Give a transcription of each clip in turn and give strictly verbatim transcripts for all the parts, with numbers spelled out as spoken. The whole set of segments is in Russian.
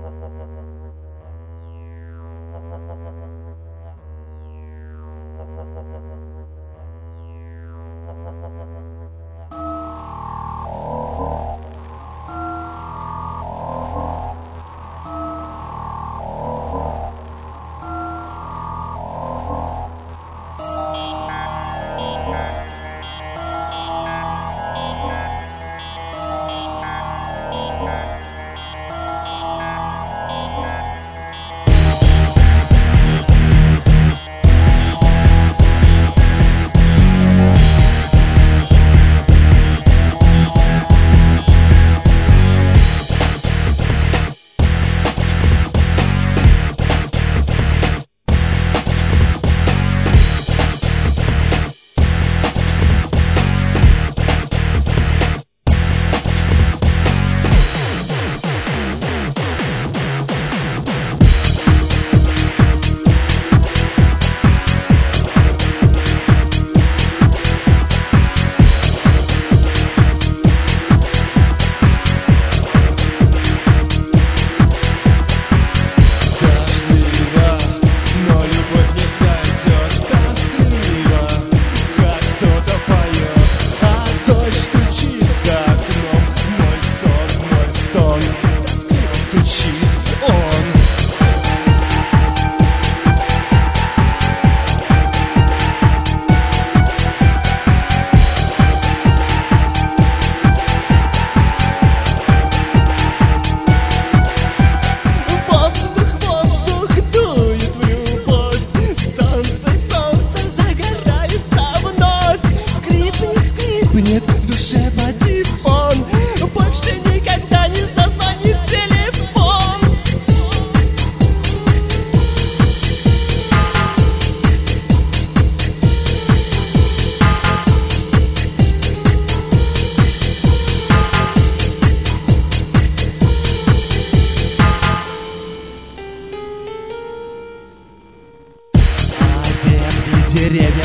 Деревья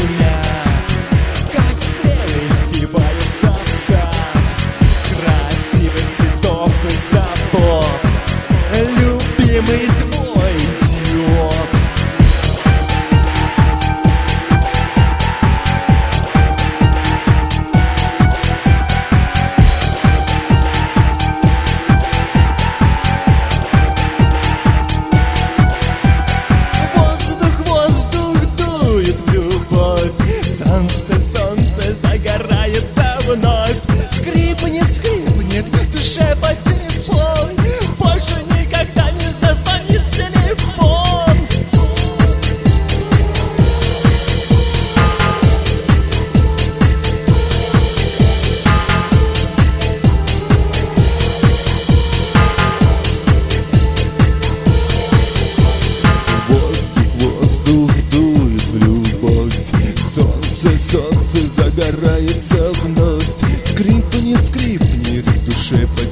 шумят, как стрелы впиваются в сад красивых цветов и забот. Любимый твой идиот. Воздух, воздух дует в любовь, солнце, солнце загорается вновь. Скрипнет, скрипнет в душе патефон, больше никогда не зазвонит телефон. Воздух, воздух дует в любовь, солнце, солнце загорается вновь. Скрипнет, скрипнет в душе патефон.